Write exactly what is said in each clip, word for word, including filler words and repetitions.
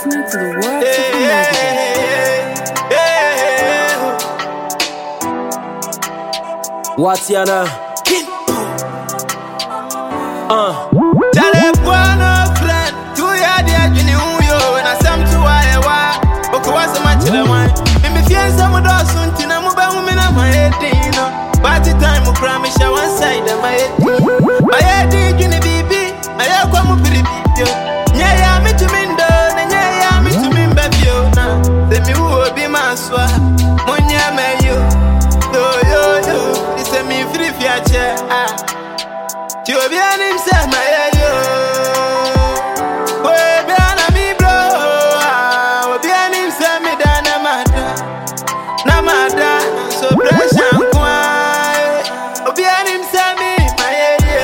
listening to the words yeah, of the yeah, yeah, yeah. What's yana? Uh. Tell one friend, two years dear, you knew you, and I some two I wa. Okay, what's the match the one? Me me feel some of those soon. Tina muba women on my head, you know. Party time, we promise you one side of my head. My head, you know, baby. I have come up with it. Yeah, yeah, me to me done, and yeah, yeah, me to me baby. Now, let me will be my swap. Monya me you, yo yo yo. It's a me free future. Ah, you be an himself, my head yo. We be an me bro. Ah, we be an himself, me da na mada, na mada. So pressure, quiet. We be an himself, me my head yo.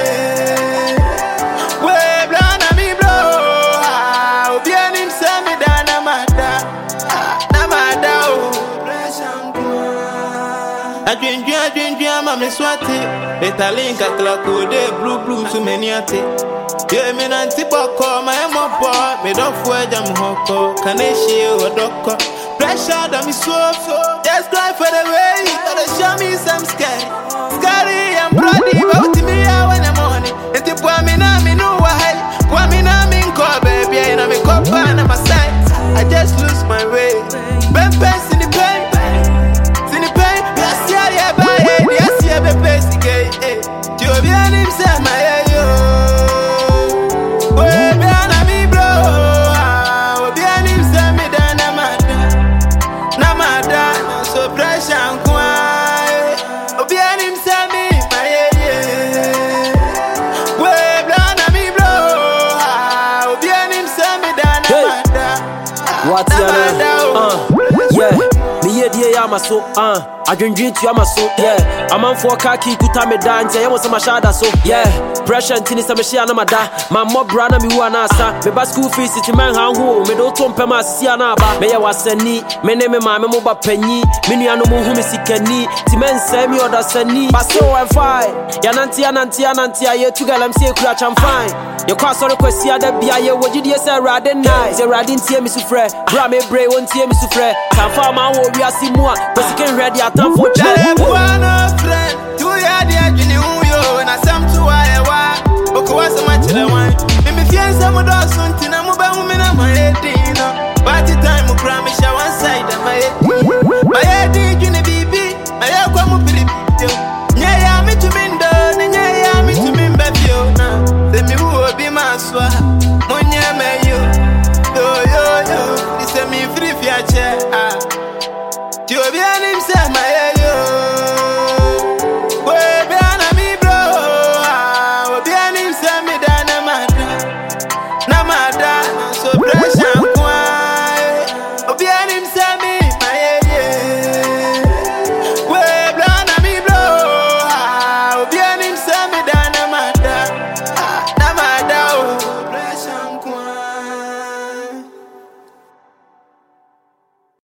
We be an me bro. Ah, we be an himself, me da na mada, na mada. Pressure, quiet. I drink, I drink, I'm a swati. Betalink at la code, blue blue to many at it. Yeah, me nanti boko, my mopo, me don't forge am hoko, can I share a doctor? Pressure that me so, just cry for the way, gotta show me some scary. Scary and bloody, but me out when I'm on it. And the boy me na me know why, boy me na me call baby, and I'm a cop and I'm a side. I just lose my way. Ben pass in the pain, in the pain, yes, yeah, yeah, bye, yes, yeah, be basic. You be an himself, my yo. We be an me bro. We be an himself, me da na mada, na mada. So pressure and quiet. We be an himself, me my yo. We be an me bro. We be an himself, me da na mada. What's yana? Uh, yeah. Me ye die yama so. Uh. I drink drink to yama so, yeah. I'm on for kaki kuta me dance, yeah. Was some shada so, yeah. Pressure and tinny some share no mada. My mob brana me wana sa. Me ba school fees it man hang ho. Me do tom pema si anaba. Me ya wasani. Me ne me ma me mo ba penyi. Me nu anu mo hu me sikani. Ti men say me order sani. But so I'm fine. Ya nanti ya nanti ya nanti ya ye tu galam see kura cham fine. Your class sorry kwesi ada bia ye woji die say rade nice. Say rade ntie me sufre. Bra me bre won tie me sufre. Kan fa ma wo wi asimu a. Kwesi ready time for Tell one friend, two years dear, you knew you, and I some two I wa. Okay, what's the match the one? Me me feel some of those soon. Tina muba women on my head, you know. Party time, we promise you one side of my head. My head, you know, baby. My head, come up with it. Yeah, yeah, me to me done, and yeah, yeah, me to me baby. Now, let me will be my swap. Monya me you, yo yo yo. It's a me free future. Ah, you be an himself, my yo.